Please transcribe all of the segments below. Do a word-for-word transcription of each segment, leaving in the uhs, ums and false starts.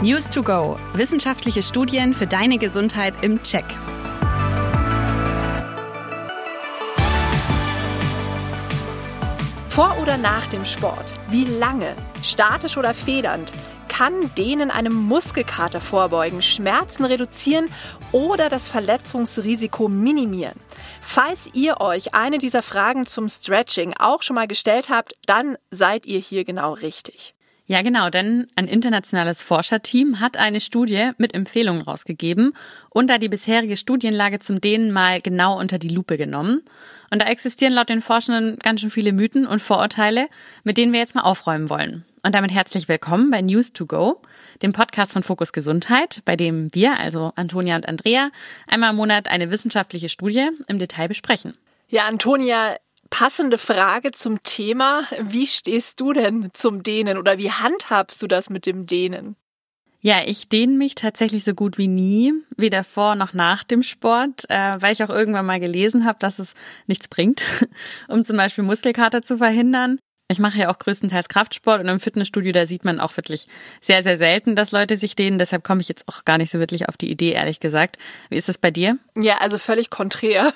News to go. Wissenschaftliche Studien für deine Gesundheit im Check. Vor oder nach dem Sport? Wie lange? Statisch oder federnd? Kann Dehnen einem Muskelkater vorbeugen, Schmerzen reduzieren oder das Verletzungsrisiko minimieren? Falls ihr euch eine dieser Fragen zum Stretching auch schon mal gestellt habt, dann seid ihr hier genau richtig. Ja, genau, denn ein internationales Forscherteam hat eine Studie mit Empfehlungen rausgegeben und da die bisherige Studienlage zum Dehnen mal genau unter die Lupe genommen. Und da existieren laut den Forschenden ganz schön viele Mythen und Vorurteile, mit denen wir jetzt mal aufräumen wollen. Und damit herzlich willkommen bei News to go, dem Podcast von Fokus Gesundheit, bei dem wir, also Antonia und Andrea, einmal im Monat eine wissenschaftliche Studie im Detail besprechen. Ja, Antonia, passende Frage zum Thema. Wie stehst du denn zum Dehnen oder wie handhabst du das mit dem Dehnen? Ja, ich dehne mich tatsächlich so gut wie nie, weder vor noch nach dem Sport, äh, weil ich auch irgendwann mal gelesen habe, dass es nichts bringt, um zum Beispiel Muskelkater zu verhindern. Ich mache ja auch größtenteils Kraftsport und im Fitnessstudio, da sieht man auch wirklich sehr, sehr selten, dass Leute sich dehnen. Deshalb komme ich jetzt auch gar nicht so wirklich auf die Idee, ehrlich gesagt. Wie ist es bei dir? Ja, also völlig konträr.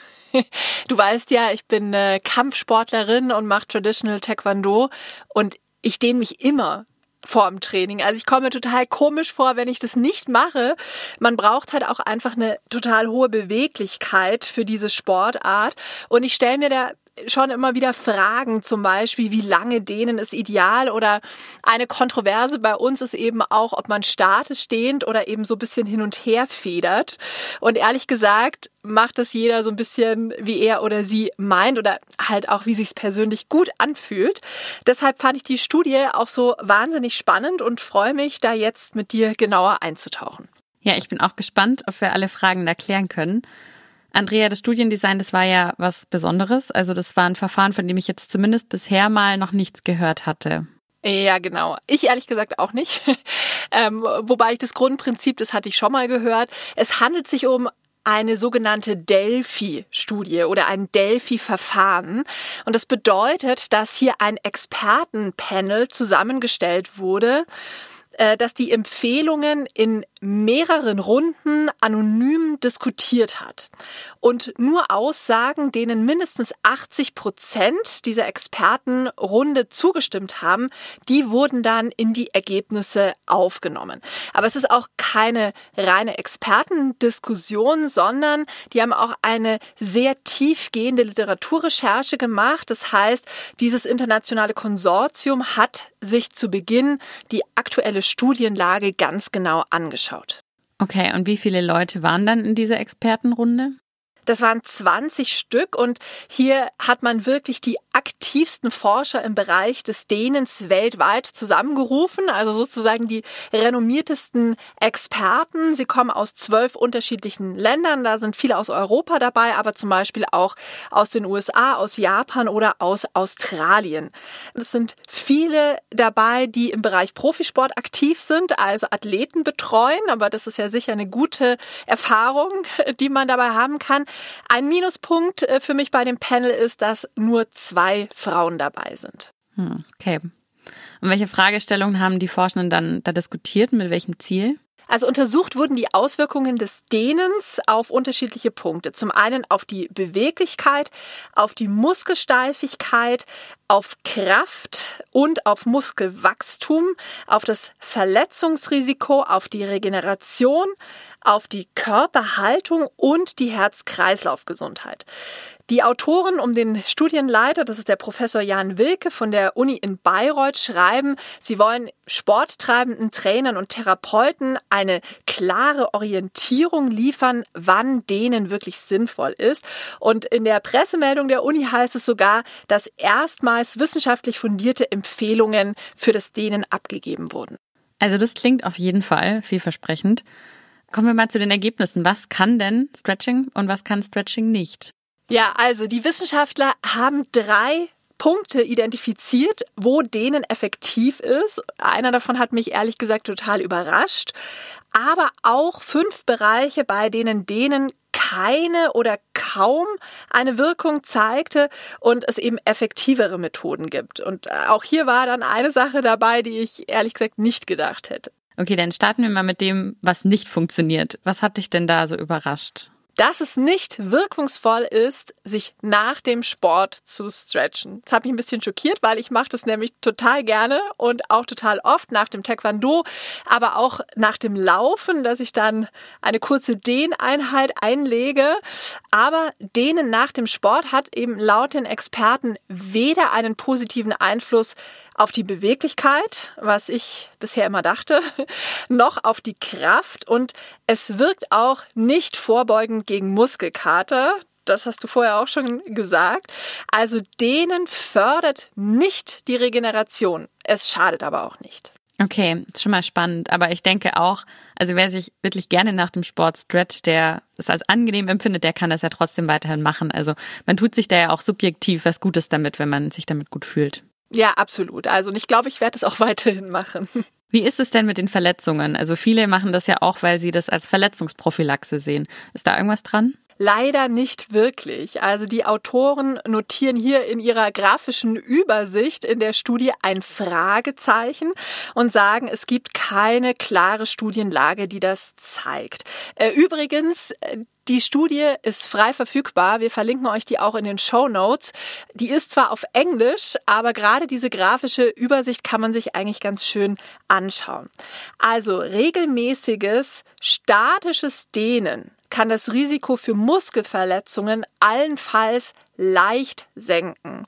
Du weißt ja, ich bin äh, Kampfsportlerin und mache Traditional Taekwondo und ich dehne mich immer vor dem Training. Also ich komme mir total komisch vor, wenn ich das nicht mache. Man braucht halt auch einfach eine total hohe Beweglichkeit für diese Sportart und ich stelle mir da schon immer wieder Fragen, zum Beispiel, wie lange Dehnen ist ideal, oder eine Kontroverse bei uns ist eben auch, ob man statisch dehnt oder eben so ein bisschen hin und her federt. Und ehrlich gesagt macht das jeder so ein bisschen, wie er oder sie meint oder halt auch, wie sich's persönlich gut anfühlt. Deshalb fand ich die Studie auch so wahnsinnig spannend und freue mich, da jetzt mit dir genauer einzutauchen. Ja, ich bin auch gespannt, ob wir alle Fragen da klären können. Andrea, das Studiendesign, das war ja was Besonderes. Also das war ein Verfahren, von dem ich jetzt zumindest bisher mal noch nichts gehört hatte. Ja, genau. Ich ehrlich gesagt auch nicht. ähm, wobei ich das Grundprinzip, das hatte ich schon mal gehört. Es handelt sich um eine sogenannte Delphi-Studie oder ein Delphi-Verfahren. Und das bedeutet, dass hier ein Expertenpanel zusammengestellt wurde, dass die Empfehlungen in mehreren Runden anonym diskutiert hat. Und nur Aussagen, denen mindestens achtzig Prozent dieser Expertenrunde zugestimmt haben, die wurden dann in die Ergebnisse aufgenommen. Aber es ist auch keine reine Expertendiskussion, sondern die haben auch eine sehr tiefgehende Literaturrecherche gemacht. Das heißt, dieses internationale Konsortium hat sich zu Beginn die aktuelle Studienlage ganz genau angeschaut. Okay, und wie viele Leute waren dann in dieser Expertenrunde? Das waren zwanzig Stück und hier hat man wirklich die aktivsten Forscher im Bereich des Dehnens weltweit zusammengerufen, also sozusagen die renommiertesten Experten. Sie kommen aus zwölf unterschiedlichen Ländern, da sind viele aus Europa dabei, aber zum Beispiel auch aus den U S A, aus Japan oder aus Australien. Es sind viele dabei, die im Bereich Profisport aktiv sind, also Athleten betreuen, aber das ist ja sicher eine gute Erfahrung, die man dabei haben kann. Ein Minuspunkt für mich bei dem Panel ist, dass nur zwei Frauen dabei sind. Hm, okay. Und welche Fragestellungen haben die Forschenden dann da diskutiert? Mit welchem Ziel? Also untersucht wurden die Auswirkungen des Dehnens auf unterschiedliche Punkte. Zum einen auf die Beweglichkeit, auf die Muskelsteifigkeit, auf Kraft und auf Muskelwachstum, auf das Verletzungsrisiko, auf die Regeneration, auf die Körperhaltung und die Herz-Kreislauf-Gesundheit. Die Autoren um den Studienleiter, das ist der Professor Jan Wilke von der Uni in Bayreuth, schreiben, sie wollen sporttreibenden Trainern und Therapeuten eine klare Orientierung liefern, wann Dehnen wirklich sinnvoll ist. Und in der Pressemeldung der Uni heißt es sogar, dass erstmals wissenschaftlich fundierte Empfehlungen für das Dehnen abgegeben wurden. Also das klingt auf jeden Fall vielversprechend. Kommen wir mal zu den Ergebnissen. Was kann denn Stretching und was kann Stretching nicht? Ja, also die Wissenschaftler haben drei Punkte identifiziert, wo Dehnen effektiv ist. Einer davon hat mich ehrlich gesagt total überrascht. Aber auch fünf Bereiche, bei denen Dehnen keine oder kaum eine Wirkung zeigte und es eben effektivere Methoden gibt. Und auch hier war dann eine Sache dabei, die ich ehrlich gesagt nicht gedacht hätte. Okay, dann starten wir mal mit dem, was nicht funktioniert. Was hat dich denn da so überrascht? Dass es nicht wirkungsvoll ist, sich nach dem Sport zu stretchen. Das hat mich ein bisschen schockiert, weil ich mache das nämlich total gerne und auch total oft nach dem Taekwondo, aber auch nach dem Laufen, dass ich dann eine kurze Dehneinheit einlege. Aber Dehnen nach dem Sport hat eben laut den Experten weder einen positiven Einfluss auf die Beweglichkeit, was ich bisher immer dachte, noch auf die Kraft, und es wirkt auch nicht vorbeugend gegen Muskelkater. Das hast du vorher auch schon gesagt. Also Dehnen fördert nicht die Regeneration. Es schadet aber auch nicht. Okay, ist schon mal spannend. Aber ich denke auch, also wer sich wirklich gerne nach dem Sport stretcht, der es als angenehm empfindet, der kann das ja trotzdem weiterhin machen. Also man tut sich da ja auch subjektiv was Gutes damit, wenn man sich damit gut fühlt. Ja, absolut. Also und ich glaube, ich werde es auch weiterhin machen. Wie ist es denn mit den Verletzungen? Also viele machen das ja auch, weil sie das als Verletzungsprophylaxe sehen. Ist da irgendwas dran? Leider nicht wirklich. Also die Autoren notieren hier in ihrer grafischen Übersicht in der Studie ein Fragezeichen und sagen, es gibt keine klare Studienlage, die das zeigt. Übrigens, die Studie ist frei verfügbar. Wir verlinken euch die auch in den Shownotes. Die ist zwar auf Englisch, aber gerade diese grafische Übersicht kann man sich eigentlich ganz schön anschauen. Also regelmäßiges statisches Dehnen kann das Risiko für Muskelverletzungen allenfalls leicht senken.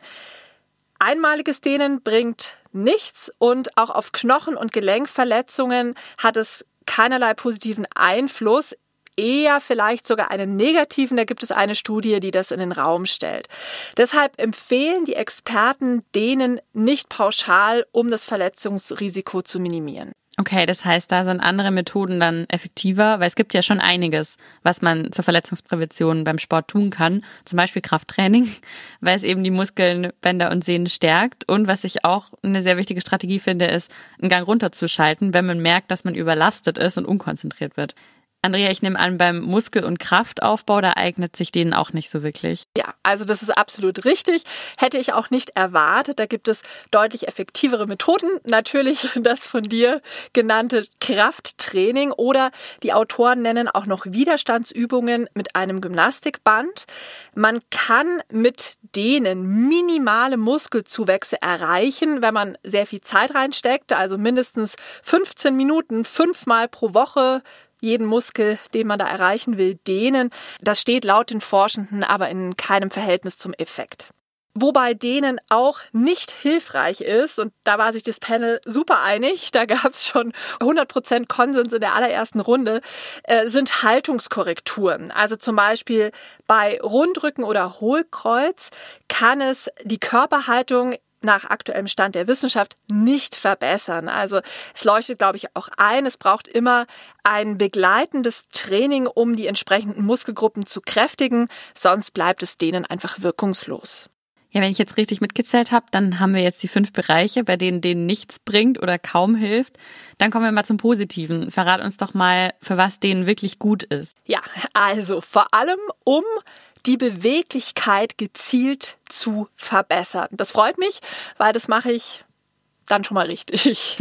Einmaliges Dehnen bringt nichts und auch auf Knochen- und Gelenkverletzungen hat es keinerlei positiven Einfluss, eher vielleicht sogar einen negativen. Da gibt es eine Studie, die das in den Raum stellt. Deshalb empfehlen die Experten Dehnen nicht pauschal, um das Verletzungsrisiko zu minimieren. Okay, das heißt, da sind andere Methoden dann effektiver, weil es gibt ja schon einiges, was man zur Verletzungsprävention beim Sport tun kann. Zum Beispiel Krafttraining, weil es eben die Muskeln, Bänder und Sehnen stärkt. Und was ich auch eine sehr wichtige Strategie finde, ist, einen Gang runterzuschalten, wenn man merkt, dass man überlastet ist und unkonzentriert wird. Andrea, ich nehme an, beim Muskel- und Kraftaufbau, da eignet sich denen auch nicht so wirklich. Ja, also das ist absolut richtig. Hätte ich auch nicht erwartet. Da gibt es deutlich effektivere Methoden. Natürlich das von dir genannte Krafttraining oder die Autoren nennen auch noch Widerstandsübungen mit einem Gymnastikband. Man kann mit denen minimale Muskelzuwächse erreichen, wenn man sehr viel Zeit reinsteckt. Also mindestens fünfzehn Minuten, fünfmal pro Woche. Jeden Muskel, den man da erreichen will, dehnen. Das steht laut den Forschenden aber in keinem Verhältnis zum Effekt. Wobei Dehnen auch nicht hilfreich ist, und da war sich das Panel super einig, da gab es schon hundert Prozent Konsens in der allerersten Runde, äh, sind Haltungskorrekturen. Also zum Beispiel bei Rundrücken oder Hohlkreuz kann es die Körperhaltung nach aktuellem Stand der Wissenschaft nicht verbessern. Also es leuchtet, glaube ich, auch ein, es braucht immer ein begleitendes Training, um die entsprechenden Muskelgruppen zu kräftigen, sonst bleibt es denen einfach wirkungslos. Ja, wenn ich jetzt richtig mitgezählt habe, dann haben wir jetzt die fünf Bereiche, bei denen denen nichts bringt oder kaum hilft. Dann kommen wir mal zum Positiven. Verrat uns doch mal, für was denen wirklich gut ist. Ja, also vor allem um die Beweglichkeit gezielt zu verbessern. Das freut mich, weil das mache ich dann schon mal richtig.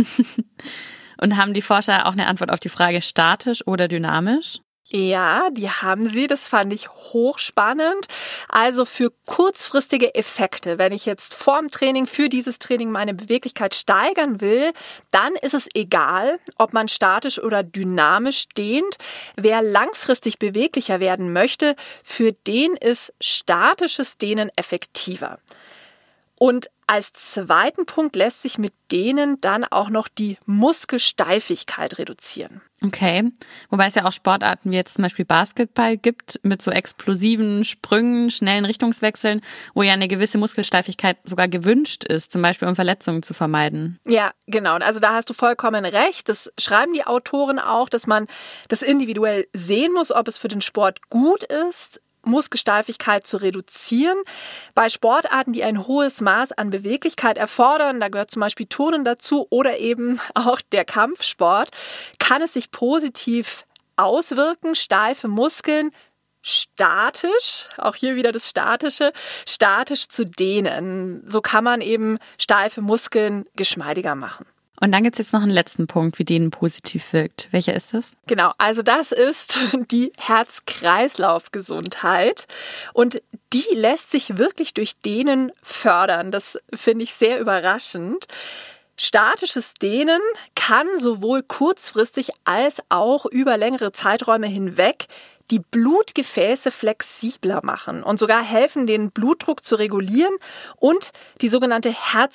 Und haben die Forscher auch eine Antwort auf die Frage statisch oder dynamisch? Ja, die haben sie. Das fand ich hochspannend. Also für kurzfristige Effekte, wenn ich jetzt vorm Training für dieses Training meine Beweglichkeit steigern will, dann ist es egal, ob man statisch oder dynamisch dehnt. Wer langfristig beweglicher werden möchte, für den ist statisches Dehnen effektiver. Und als zweiten Punkt lässt sich mit Dehnen dann auch noch die Muskelsteifigkeit reduzieren. Okay, wobei es ja auch Sportarten wie jetzt zum Beispiel Basketball gibt mit so explosiven Sprüngen, schnellen Richtungswechseln, wo ja eine gewisse Muskelsteifigkeit sogar gewünscht ist, zum Beispiel um Verletzungen zu vermeiden. Ja, genau. Also da hast du vollkommen recht. Das schreiben die Autoren auch, dass man das individuell sehen muss, ob es für den Sport gut ist, Muskelsteifigkeit zu reduzieren. Bei Sportarten, die ein hohes Maß an Beweglichkeit erfordern, da gehört zum Beispiel Turnen dazu oder eben auch der Kampfsport, kann es sich positiv auswirken, steife Muskeln statisch, auch hier wieder das Statische, statisch zu dehnen. So kann man eben steife Muskeln geschmeidiger machen. Und dann gibt's jetzt noch einen letzten Punkt, wie Dehnen positiv wirkt. Welcher ist das? Genau, also das ist die Herz-Kreislauf-Gesundheit. Und die lässt sich wirklich durch Dehnen fördern. Das finde ich sehr überraschend. Statisches Dehnen kann sowohl kurzfristig als auch über längere Zeiträume hinweg die Blutgefäße flexibler machen und sogar helfen, den Blutdruck zu regulieren und die sogenannte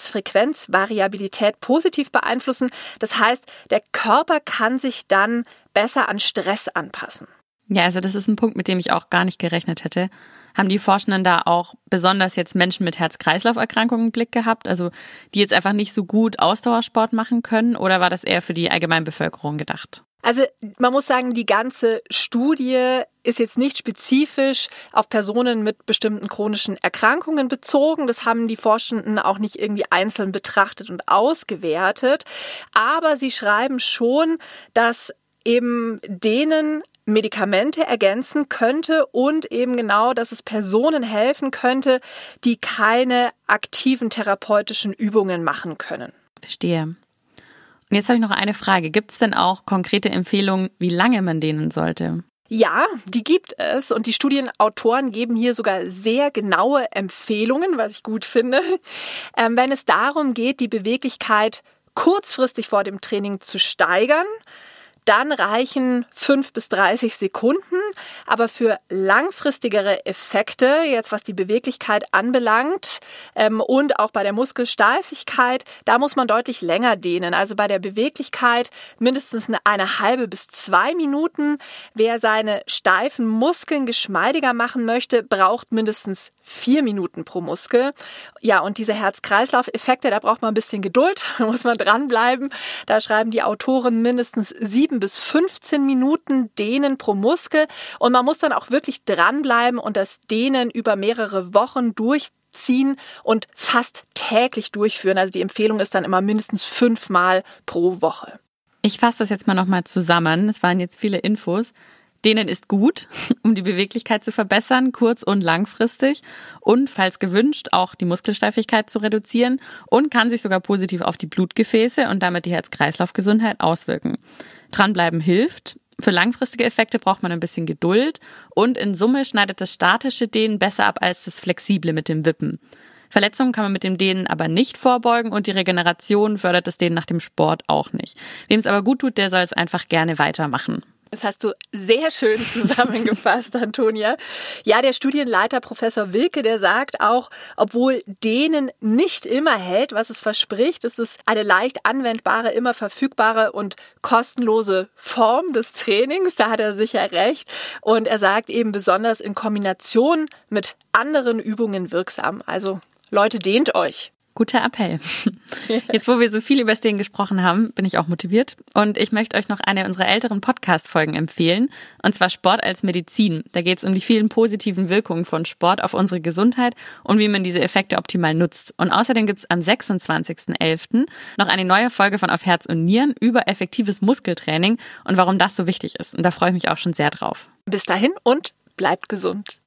Herzfrequenzvariabilität positiv beeinflussen. Das heißt, der Körper kann sich dann besser an Stress anpassen. Ja, also das ist ein Punkt, mit dem ich auch gar nicht gerechnet hätte. Haben die Forschenden da auch besonders jetzt Menschen mit Herz-Kreislauf-Erkrankungen im Blick gehabt, also die jetzt einfach nicht so gut Ausdauersport machen können, oder war das eher für die Allgemeinbevölkerung gedacht? Also man muss sagen, die ganze Studie ist jetzt nicht spezifisch auf Personen mit bestimmten chronischen Erkrankungen bezogen. Das haben die Forschenden auch nicht irgendwie einzeln betrachtet und ausgewertet. Aber sie schreiben schon, dass eben denen Medikamente ergänzen könnte und eben genau, dass es Personen helfen könnte, die keine aktiven therapeutischen Übungen machen können. Verstehe. Und jetzt habe ich noch eine Frage. Gibt es denn auch konkrete Empfehlungen, wie lange man dehnen sollte? Ja, die gibt es und die Studienautoren geben hier sogar sehr genaue Empfehlungen, was ich gut finde, ähm, wenn es darum geht, die Beweglichkeit kurzfristig vor dem Training zu steigern. Dann reichen fünf bis dreißig Sekunden, aber für langfristigere Effekte, jetzt was die Beweglichkeit anbelangt ähm, und auch bei der Muskelsteifigkeit, da muss man deutlich länger dehnen. Also bei der Beweglichkeit mindestens eine, eine halbe bis zwei Minuten. Wer seine steifen Muskeln geschmeidiger machen möchte, braucht mindestens vier Minuten pro Muskel. Ja, und diese Herz-Kreislauf-Effekte, da braucht man ein bisschen Geduld, da muss man dranbleiben. Da schreiben die Autoren mindestens sieben bis fünfzehn Minuten Dehnen pro Muskel. Und man muss dann auch wirklich dranbleiben und das Dehnen über mehrere Wochen durchziehen und fast täglich durchführen. Also die Empfehlung ist dann immer mindestens fünfmal pro Woche. Ich fasse das jetzt mal nochmal zusammen. Es waren jetzt viele Infos. Dehnen ist gut, um die Beweglichkeit zu verbessern, kurz- und langfristig und, falls gewünscht, auch die Muskelsteifigkeit zu reduzieren und kann sich sogar positiv auf die Blutgefäße und damit die Herz-Kreislauf-Gesundheit auswirken. Dranbleiben hilft. Für langfristige Effekte braucht man ein bisschen Geduld und in Summe schneidet das statische Dehnen besser ab als das flexible mit dem Wippen. Verletzungen kann man mit dem Dehnen aber nicht vorbeugen und die Regeneration fördert das Dehnen nach dem Sport auch nicht. Wem es aber gut tut, der soll es einfach gerne weitermachen. Das hast du sehr schön zusammengefasst, Antonia. Ja, der Studienleiter Professor Wilke, der sagt auch, obwohl Dehnen nicht immer hält, was es verspricht, ist es eine leicht anwendbare, immer verfügbare und kostenlose Form des Trainings. Da hat er sicher recht. Und er sagt eben besonders in Kombination mit anderen Übungen wirksam. Also Leute, dehnt euch. Guter Appell. Jetzt, wo wir so viel über das Dehnen gesprochen haben, bin ich auch motiviert. Und ich möchte euch noch eine unserer älteren Podcast-Folgen empfehlen. Und zwar Sport als Medizin. Da geht es um die vielen positiven Wirkungen von Sport auf unsere Gesundheit und wie man diese Effekte optimal nutzt. Und außerdem gibt es am sechsundzwanzigsten elften noch eine neue Folge von Auf Herz und Nieren über effektives Muskeltraining und warum das so wichtig ist. Und da freue ich mich auch schon sehr drauf. Bis dahin und bleibt gesund.